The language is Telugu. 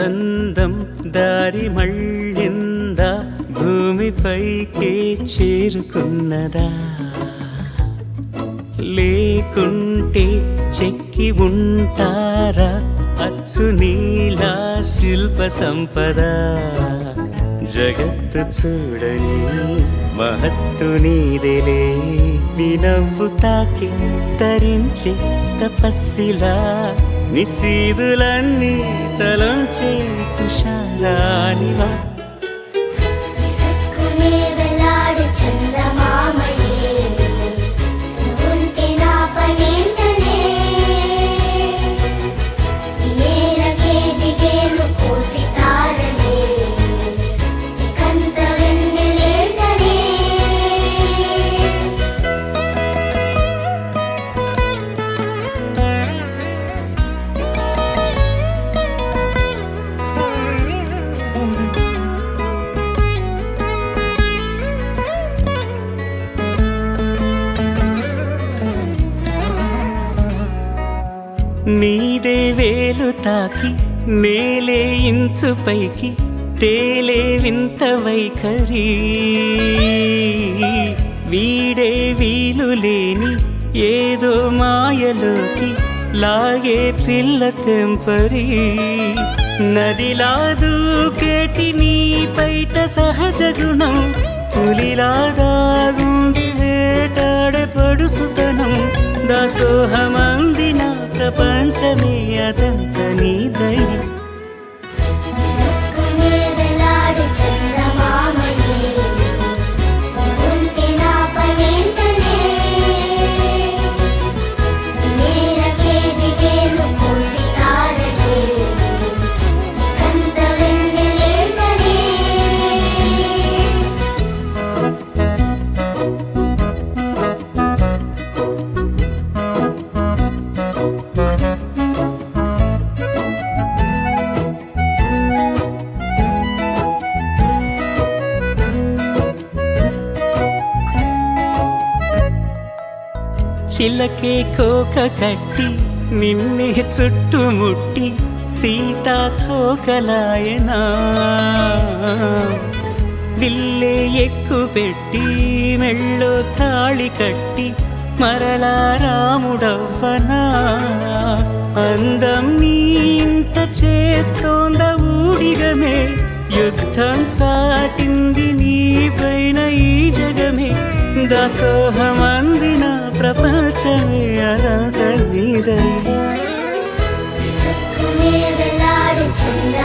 అందం దారి మళ్ళిందా భూమిపైకే చేరుకున్నదా లేకుంటే చెక్కి ఉంటారా అచ్చు నీలా శిల్ప సంపద జగత్తు చూడని మహత్తు నీదేలే నీ నవ్వు తాకి తరించి తపస్సిలా నిశీదులన్నీ తలంచే తుషారానివా నీదే వేలు తాకి నేలే ఇంచు పైకి తేలే వింత వైఖరి వీడే వీలు లేని ఏదో మాయలోకి లాగే పిల్ల తెంపరి నదిలా దూకేటి నీ పైట సహజ గుణం పులిలాగా గుండి వేటాడే పడుసుతనం దాసోహమందిన ప్రపంచమే అదంత నీదై చిలకే కోక కట్టి నిన్నే చుట్టుముట్టి సీతాకోకలాయనా విల్లే ఎక్కు పెట్టి మెళ్ళో తాళి కట్టి మరలా రాముడవ్వనా అందం నీ ఇంత చేస్తోంద ఊడిగమే యుద్ధం చాటింది నీ పైన ఈ జగమే దాసోహమందిన ప్రపంచమే అదంత నీదై వేలాడు చంద